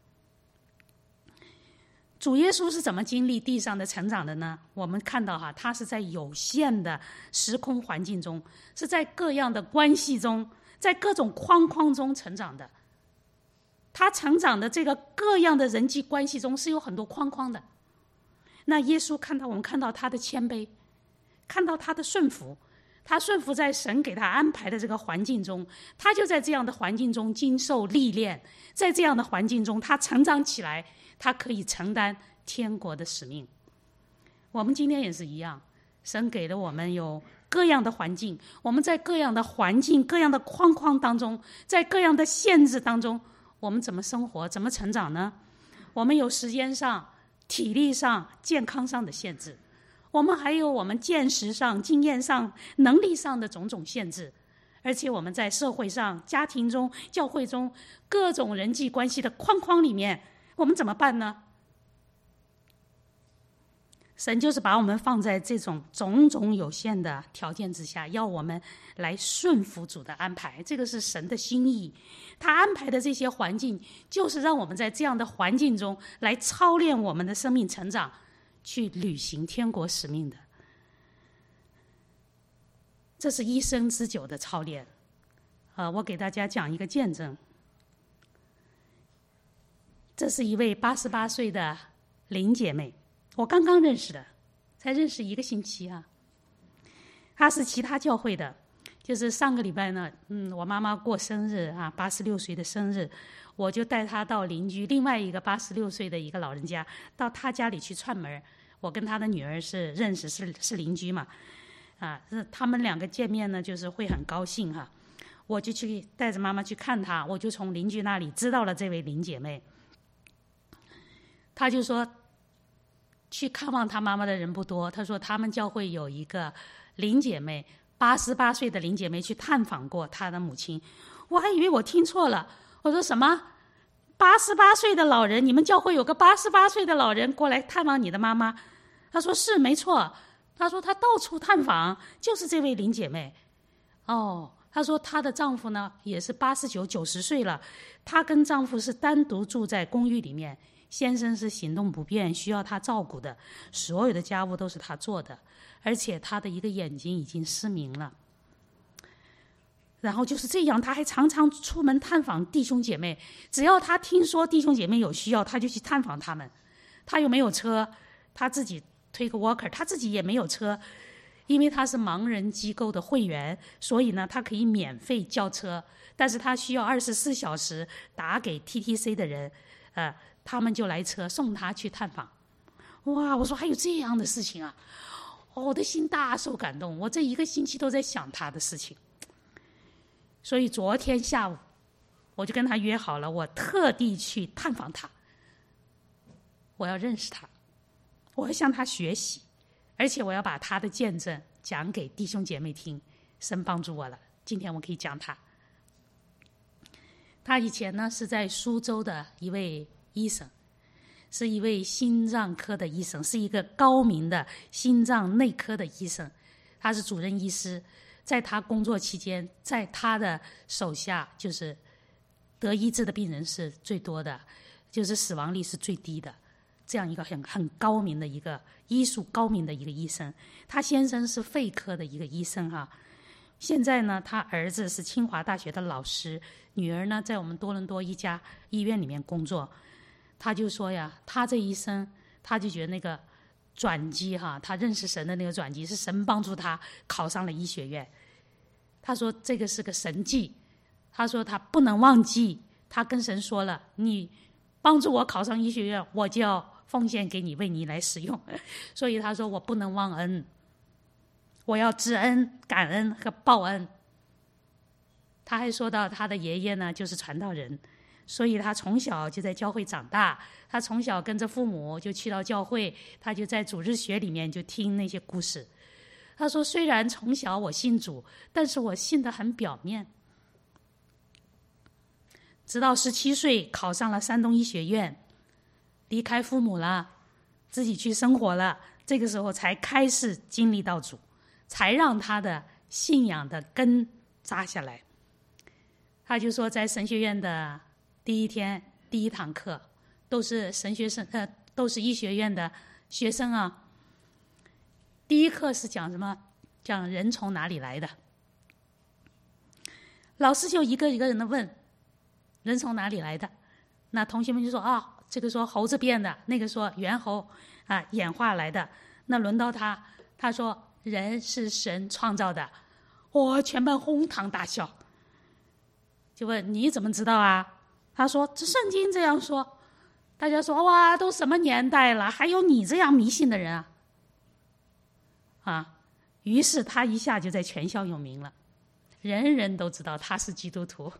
主耶稣是怎么经历地上的成长的呢？我们看到哈，他是在有限的时空环境中，是在各样的关系中，在各种框框中成长的。他成长的这个各样的人际关系中是有很多框框的。那耶稣看到我们看到他的谦卑，看到他的顺服，他顺服在神给他安排的这个环境中，他就在这样的环境中经受历练，在这样的环境中他成长起来，他可以承担天国的使命。我们今天也是一样，神给了我们有各样的环境，我们在各样的环境、各样的框框当中，在各样的限制当中，我们怎么生活，怎么成长呢？我们有时间上、体力上、健康上的限制，我们还有我们见识上、经验上、能力上的种种限制，而且我们在社会上、家庭中、教会中各种人际关系的框框里面，我们怎么办呢？神就是把我们放在这种种种有限的条件之下，要我们来顺服主的安排，这个是神的心意。他安排的这些环境，就是让我们在这样的环境中来操练我们的生命成长，去履行天国使命的。这是一生之久的操练。呃，我给大家讲一个见证。这是一位八十八岁的林姐妹，我刚刚认识的， 才认识一个星期啊。他是其他教会的，就是上个礼拜呢，嗯，我妈妈过生日啊，八十六岁的生日，我就带他到邻居另外一个八十六岁的一个老人家，到他家里去串门。我跟他的女儿是认识，是是邻居嘛，啊，他们两个见面呢，就是会很高兴哈、啊。我就去带着妈妈去看他，我就从邻居那里知道了这位林姐妹。他就说，去看望他妈妈的人不多。他说他们教会有一个林姐妹，八十八岁的林姐妹去探访过他的母亲。我还以为我听错了，我说什么？八十八岁的老人？你们教会有个八十八岁的老人过来探望你的妈妈？他说是，没错。他说他到处探访，就是这位林姐妹。哦。她说她的丈夫呢也是八十九、九十岁了，她跟丈夫是单独住在公寓里面，先生是行动不便，需要她照顾的，所有的家务都是她做的，而且她的一个眼睛已经失明了。然后就是这样，她还常常出门探访弟兄姐妹，只要她听说弟兄姐妹有需要，她就去探访他们。她又没有车，她自己推个 walker， 她自己也没有车。因为他是盲人机构的会员，所以呢，他可以免费叫车，但是他需要二十四小时打给 T T C 的人，呃，他们就来车送他去探访。哇，我说还有这样的事情啊！哦，我的心大受感动，我这一个星期都在想他的事情。所以昨天下午，我就跟他约好了，我特地去探访他，我要认识他，我要向他学习。而且我要把他的见证讲给弟兄姐妹听，神帮助我了，今天我可以讲他。他以前呢是在苏州的一位医生，是一位心脏科的医生，是一个高明的心脏内科的医生，他是主任医师。在他工作期间，在他的手下就是得医治的病人是最多的，就是死亡率是最低的。这样一个很很高明的一个医术高明的一个医生，他先生是肺科的一个医生哈、啊。现在呢，他儿子是清华大学的老师，女儿呢在我们多伦多一家医院里面工作。他就说呀，他这一生他就觉得那个转机哈、啊，他认识神的那个转机是神帮助他考上了医学院。他说这个是个神迹，他说他不能忘记，他跟神说了，你帮助我考上医学院，我就要奉献给你，为你来使用。所以他说我不能忘恩，我要知恩、感恩和报恩。他还说到他的爷爷呢就是传道人，所以他从小就在教会长大，他从小跟着父母就去到教会，他就在主日学里面就听那些故事。他说虽然从小我信主，但是我信得很表面，直到十七岁考上了山东医学院，离开父母了，自己去生活了，这个时候才开始经历到主，才让他的信仰的根扎下来。他就说在神学院的第一天第一堂课都是神学生呃都是医学院的学生啊。第一课是讲什么？讲人从哪里来的。老师就一个一个人的问人从哪里来的，那同学们就说啊，这个说猴子变的，那个说猿猴啊演化来的。那轮到他，他说人是神创造的。哇，全班哄堂大笑。就问你怎么知道啊？他说这圣经这样说。大家说哇，都什么年代了，还有你这样迷信的人啊？啊，于是他一下就在全校有名了，人人都知道他是基督徒。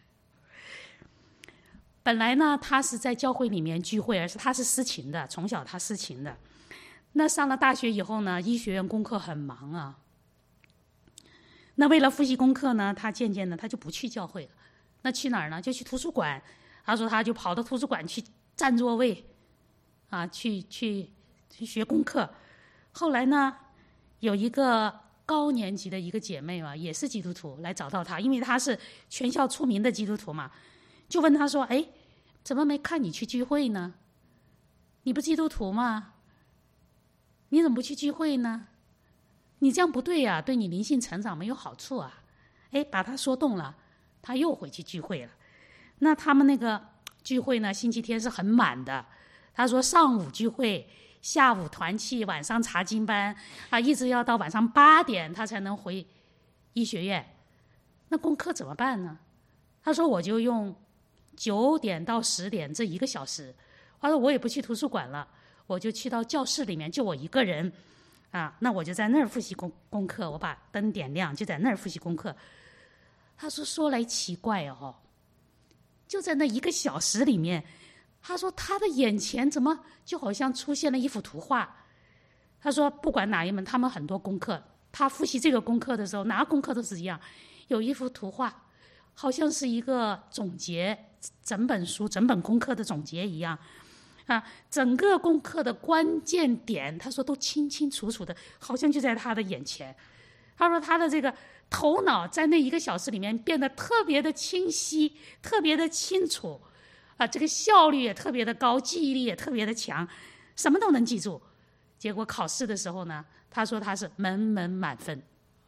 本来呢，他是在教会里面聚会，而是他是司琴的，从小他司琴的。那上了大学以后呢，医学院功课很忙啊。那为了复习功课呢，他渐渐的他就不去教会了。那去哪儿呢？就去图书馆。他说他就跑到图书馆去占座位，啊，去去去学功课。后来呢，有一个高年级的一个姐妹嘛，也是基督徒，来找到他，因为他是全校出名的基督徒嘛，就问他说：“哎，怎么没看你去聚会呢？你不基督徒吗？你怎么不去聚会呢？你这样不对呀、啊，对你灵性成长没有好处啊！”哎，把他说动了，他又回去聚会了。那他们那个聚会呢，星期天是很满的。他说上午聚会， 下午团契，晚上查经班啊，一直要到晚上八点他才能回医学院。那功课怎么办呢？他说我就用九点到十点这一个小时，他说我也不去图书馆了，我就去到教室里面，就我一个人啊，那我就在那儿复习功功课，我把灯点亮，就在那儿复习功课。他说说来奇怪哦，就在那一个小时里面，他说他的眼前怎么就好像出现了一幅图画。他说不管哪一门，他们很多功课，他复习这个功课的时候，哪个功课都是一样，有一幅图画，好像是一个总结，整本书整本功课的总结一样啊，整个功课的关键点他说都清清楚楚的，好像就在他的眼前。他说他的这个头脑在那一个小时里面变得特别的清晰，特别的清楚啊，这个效率也特别的高，记忆力也特别的强，什么都能记住。结果考试的时候呢，他说他是门门满分。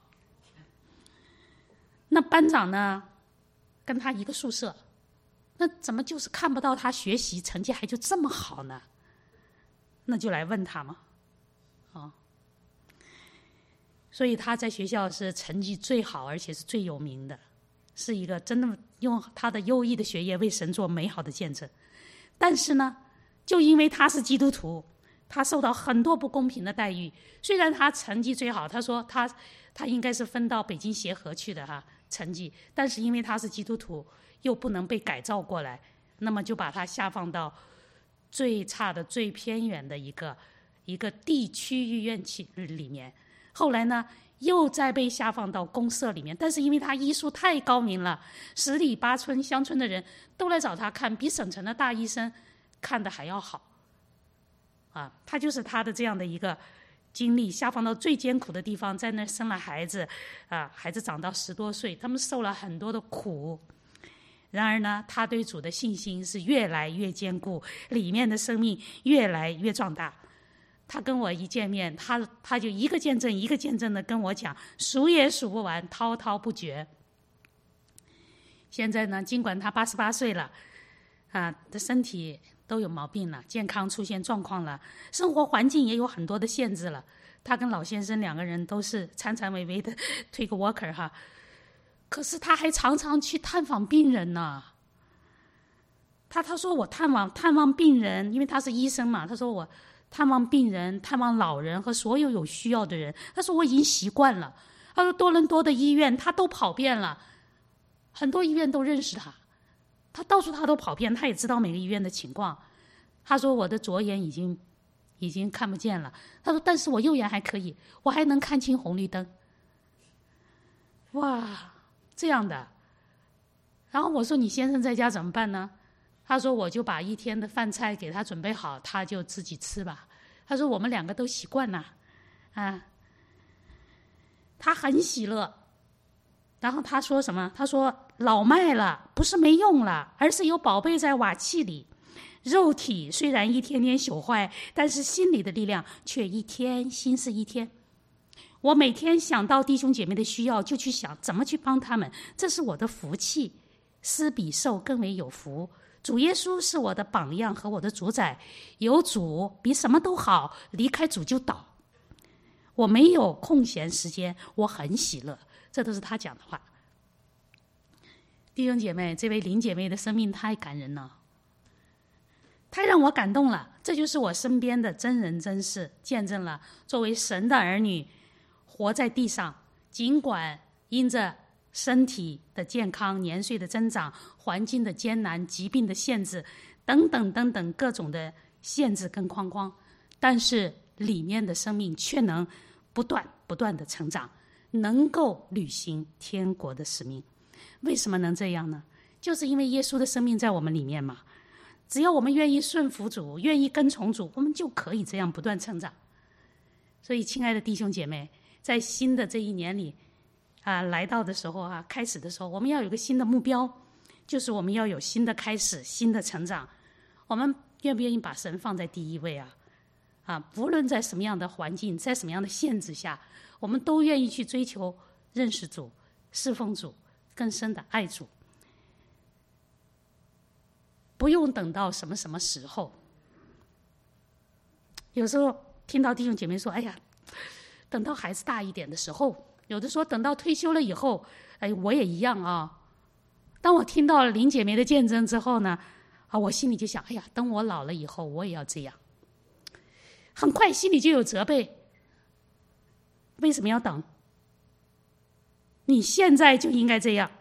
那班长呢跟他一个宿舍，那怎么就是看不到他学习成绩还就这么好呢？那就来问他嘛，哦，所以他在学校是成绩最好，而且是最有名的，是一个真的用他的优异的学业为神做美好的见证。但是呢，就因为他是基督徒，他受到很多不公平的待遇。虽然他成绩最好，他说他他应该是分到北京协和去的哈成绩，但是因为他是基督徒，又不能被改造过来，那么就把他下放到最差的、最偏远的一个一个地区医院去里面。后来呢，又再被下放到公社里面，但是因为他医术太高明了，十里八村乡村的人都来找他看，比省城的大医生看的还要好。啊，他就是他的这样的一个经历，下放到最艰苦的地方，在那生了孩子，啊，孩子长到十多岁，他们受了很多的苦。然而呢，他对主的信心是越来越坚固，里面的生命越来越壮大。他跟我一见面，他他就一个见证一个见证的跟我讲，数也数不完，滔滔不绝。现在呢，尽管他八十八岁了，啊，的身体都有毛病了，健康出现状况了，生活环境也有很多的限制了。他跟老先生两个人都是颤颤巍巍的推个 walker 哈，可是他还常常去探访病人呢。他他说我探望探望病人，因为他是医生嘛，他说我探望病人、探望老人和所有有需要的人。他说我已经习惯了。他说多伦多的医院他都跑遍了，很多医院都认识他，他到处他都跑遍，他也知道每个医院的情况。他说我的左眼已经已经看不见了，他说但是我右眼还可以，我还能看清红绿灯。哇，这样的。然后我说你先生在家怎么办呢？他说我就把一天的饭菜给他准备好，他就自己吃吧。他说我们两个都习惯了啊。他很喜乐。然后他说什么？他说老迈了不是没用了，而是有宝贝在瓦器里。肉体虽然一天天朽坏，但是心里的力量却一天新似一天。我每天想到弟兄姐妹的需要，就去想怎么去帮他们，这是我的福气。施比受更为有福。主耶稣是我的榜样和我的主宰，有主比什么都好，离开主就倒。我没有空闲时间，我很喜乐。这都是他讲的话。弟兄姐妹，这位林姐妹的生命太感人了，太让我感动了。这就是我身边的真人真事，见证了作为神的儿女活在地上，尽管因着身体的健康、年岁的增长、环境的艰难、疾病的限制等等等等各种的限制跟框框，但是里面的生命却能不断不断的成长，能够履行天国的使命。为什么能这样呢？就是因为耶稣的生命在我们里面嘛。只要我们愿意顺服主，愿意跟从主，我们就可以这样不断成长。所以亲爱的弟兄姐妹，在新的这一年里啊，来到的时候啊，开始的时候，我们要有个新的目标，就是我们要有新的开始，新的成长。我们愿不愿意把神放在第一位啊？啊，无论在什么样的环境，在什么样的限制下，我们都愿意去追求认识主、侍奉主、更深的爱主。不用等到什么什么时候。 有时候听到弟兄姐妹说：“哎呀，等到孩子大一点的时候。”有的说等到退休了以后，哎，我也一样啊。当我听到林姐妹的见证之后呢，啊，我心里就想：哎呀，等我老了以后，我也要这样。很快心里就有责备。为什么要等？你现在就应该这样。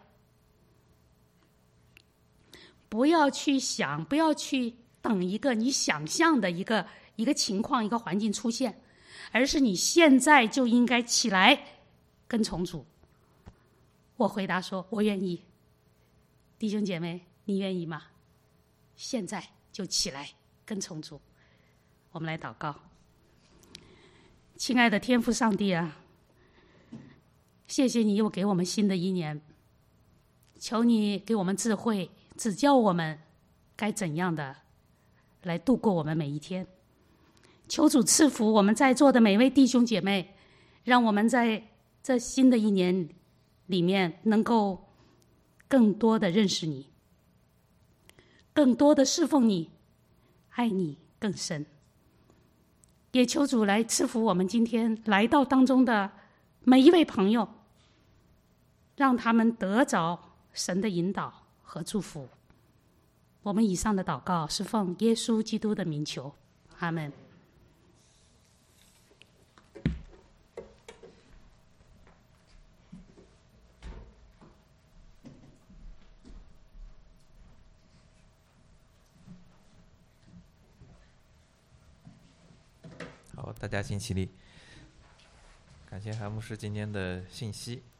不要去想，不要去等一个你想象的一个一个情况、一个环境出现，而是你现在就应该起来跟从主。我回答说：我愿意。弟兄姐妹，你愿意吗？现在就起来跟从主。我们来祷告。亲爱的天父上帝啊，谢谢你又给我们新的一年，求你给我们智慧，指教我们该怎样的来度过我们每一天。求主赐福我们在座的每位弟兄姐妹，让我们在这新的一年里面能够更多的认识你，更多的侍奉你，爱你更深。也求主来赐福我们今天来到当中的每一位朋友，让他们得着神的引导和祝福。我们以上的祷告是奉耶稣基督的名求，阿们。 好，大家请起立。感谢韩牧师今天的信息。